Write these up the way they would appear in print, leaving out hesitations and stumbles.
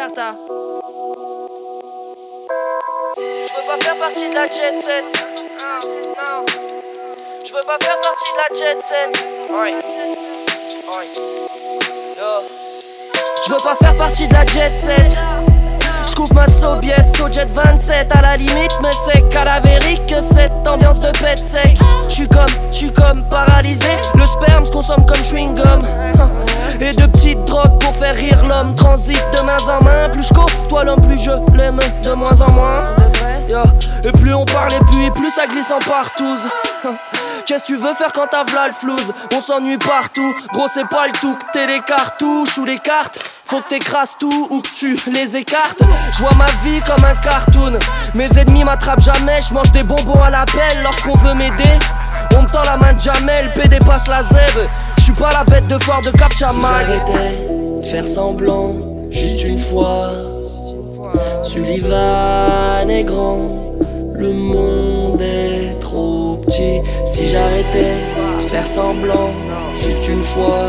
Carta. Je veux pas faire partie de la jet set. Non. Je veux pas faire partie de la jet set. Je veux pas faire partie de la jet set. J'coupe ma Sobies au jet 27. À la limite mais c'est cadavérique que cette ambiance de pète sec. J'suis comme paralysé. Le sperme s'consomme comme chewing gum. Et de petites drogues pour faire rire l'homme. Transite de main en main. Plus j'côtoie l'homme, plus je l'aime de moins en moins. Et plus on parle et plus ça glisse en partouze. Qu'est-ce que tu veux faire quand t'as v'là le flouze? On s'ennuie partout. Gros c'est pas le tout que t'es les cartouches ou les cartes. Faut que t'écrases tout ou que tu les écartes. J'vois ma vie comme un cartoon. Mes ennemis m'attrapent jamais. J'mange des bonbons à l'appel lorsqu'on veut m'aider. On me tend la main de Jamel, PD passe la zèbre. J'suis pas la bête de foire de Cap Chamal. Si j'arrêtais de faire semblant, juste une fois. Sullivan est grand, le monde est trop petit. Si j'arrêtais de faire semblant, juste une fois.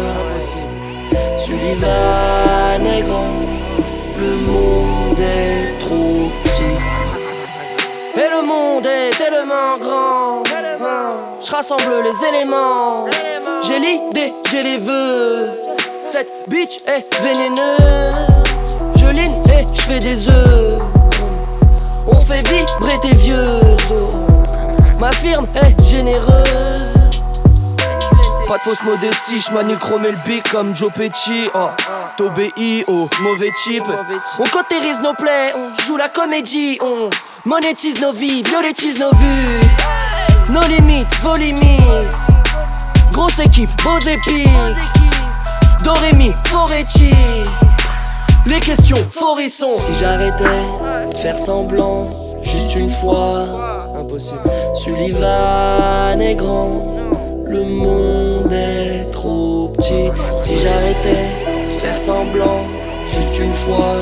Sullivan est grand, le monde est trop petit. Et le monde est tellement grand, je rassemble les éléments. J'ai l'idée, j'ai les vœux. Cette bitch est vénéneuse. Je ligne et je fais des œufs. On fait vibrer tes vieux os. Ma firme est généreuse. Pas de fausse modestie, j'manie le chrome et le bic comme Joe Pesci. T'obéis au mauvais type. On cautérise nos plaies, on joue la comédie. On monétise nos vies, violettise nos vues. Nos limites, vos limites. Grosse équipe, beaux épis. Dorémi, Foretti. Les questions, forisson. Si j'arrêtais de faire semblant, juste une fois. Impossible. Sullivan est grand, le monde est trop petit. Si j'arrêtais de faire semblant, juste une fois.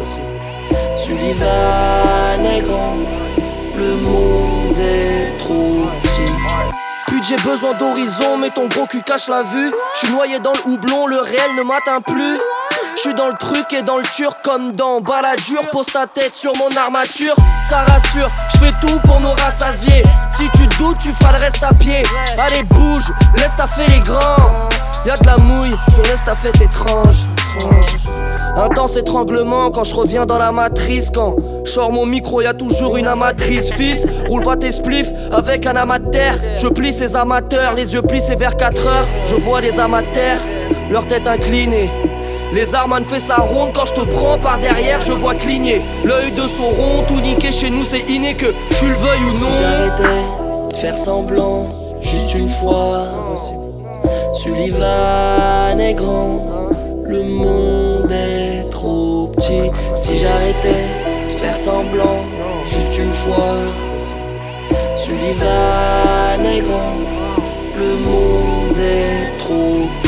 Sullivan est grand, le monde est trop petit. Plus j'ai besoin d'horizon, mais ton gros cul cache la vue. J'suis noyé dans le houblon, le réel ne m'atteint plus. J'suis dans le truc et dans le turc comme dans Balladur. Pose ta tête sur mon armature, ça rassure. J'fais tout pour nous rassasier. Si tu doutes, tu feras le reste à pied. Allez bouge, laisse ta fait les grands. Y'a de la mouille sur l'estafette étrange. Intense étranglement quand je reviens dans la matrice. Quand j'sors mon micro y'a toujours une amatrice. Fils, roule pas tes spliffs avec un amateur. Je plie ces amateurs, les yeux plissés vers 4 heures. Je vois les amateurs, leur tête inclinée. Les Arman fait sa ronde quand je te prends par derrière, je vois cligner l'œil de Sauron, tout niqué chez nous c'est inné que tu le veuilles ou non. Si j'arrêtais de faire semblant, juste une fois. Sullivan est grand, le monde est trop petit. Si j'arrêtais de faire semblant, juste une fois. Sullivan est grand, le monde est trop petit.